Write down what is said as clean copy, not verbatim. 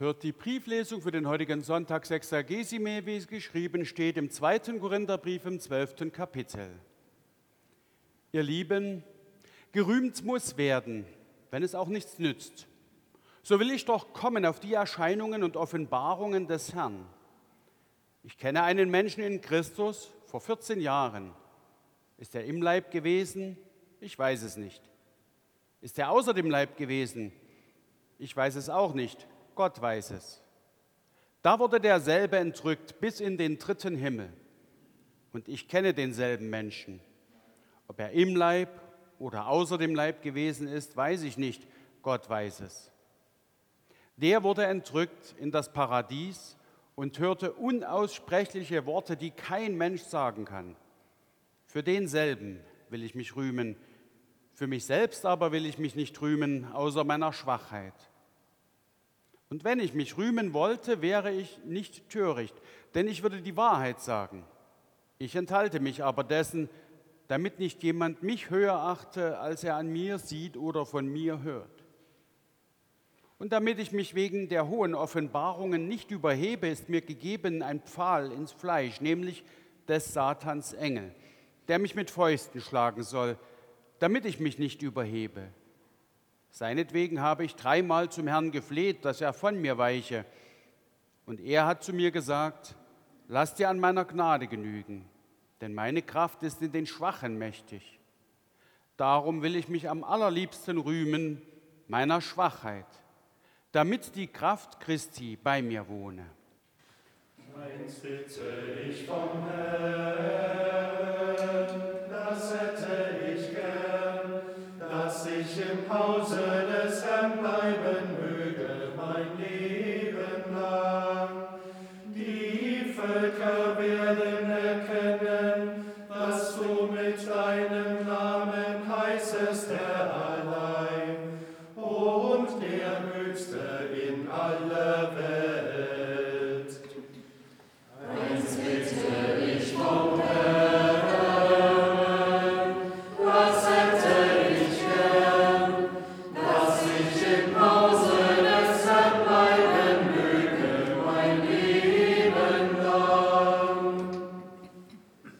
Hört die Brieflesung für den heutigen Sonntag Sexagesime, wie es geschrieben steht, im 2. Korintherbrief im 12. Kapitel. Ihr Lieben, gerühmt muss werden, wenn es auch nichts nützt. So will ich doch kommen auf die Erscheinungen und Offenbarungen des Herrn. Ich kenne einen Menschen in Christus vor 14 Jahren. Ist er im Leib gewesen? Ich weiß es nicht. Ist er außer dem Leib gewesen? Ich weiß es auch nicht. Gott weiß es. Da wurde derselbe entrückt bis in den 3. Himmel. Und ich kenne denselben Menschen. Ob er im Leib oder außer dem Leib gewesen ist, weiß ich nicht. Gott weiß es. Der wurde entrückt in das Paradies und hörte unaussprechliche Worte, die kein Mensch sagen kann. Für denselben will ich mich rühmen. Für mich selbst aber will ich mich nicht rühmen, außer meiner Schwachheit. Und wenn ich mich rühmen wollte, wäre ich nicht töricht, denn ich würde die Wahrheit sagen. Ich enthalte mich aber dessen, damit nicht jemand mich höher achte, als er an mir sieht oder von mir hört. Und damit ich mich wegen der hohen Offenbarungen nicht überhebe, ist mir gegeben ein Pfahl ins Fleisch, nämlich des Satans Engel, der mich mit Fäusten schlagen soll, damit ich mich nicht überhebe. Seinetwegen habe ich 3-mal zum Herrn gefleht, dass er von mir weiche. Und er hat zu mir gesagt, lass dir an meiner Gnade genügen, denn meine Kraft ist in den Schwachen mächtig. Darum will ich mich am allerliebsten rühmen meiner Schwachheit, damit die Kraft Christi bei mir wohne. Eins bitte ich vom Herrn, das hätte ich gern, dass ich im Hause des Herrn bleiben möge mein Leben lang. Die Völker werden erkennen, dass du mit deinem Namen